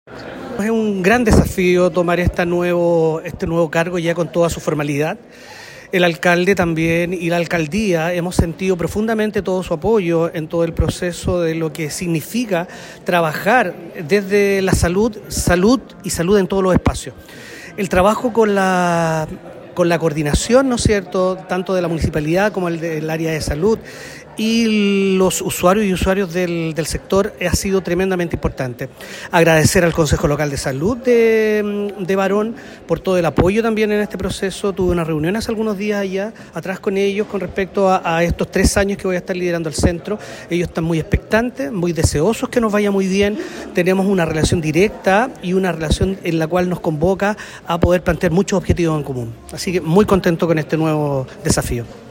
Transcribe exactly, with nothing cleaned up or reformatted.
Es un gran desafío tomar esta nuevo, este nuevo cargo ya con toda su formalidad. El alcalde también y la alcaldía hemos sentido profundamente todo su apoyo en todo el proceso de lo que significa trabajar desde la salud, salud y salud en todos los espacios. El trabajo con la, con la coordinación, ¿no es cierto?, tanto de la municipalidad como el del área de salud y los usuarios y usuarios del, del sector ha sido tremendamente importante. Agradecer al Consejo Local de Salud de, de Barón por todo el apoyo también en este proceso. Tuve una reunión hace algunos días allá atrás con ellos con respecto a, a estos tres años que voy a estar liderando el centro. Ellos están muy expectantes, muy deseosos que nos vaya muy bien. Tenemos una relación directa y una relación en la cual nos convoca a poder plantear muchos objetivos en común. Así que muy contento con este nuevo desafío.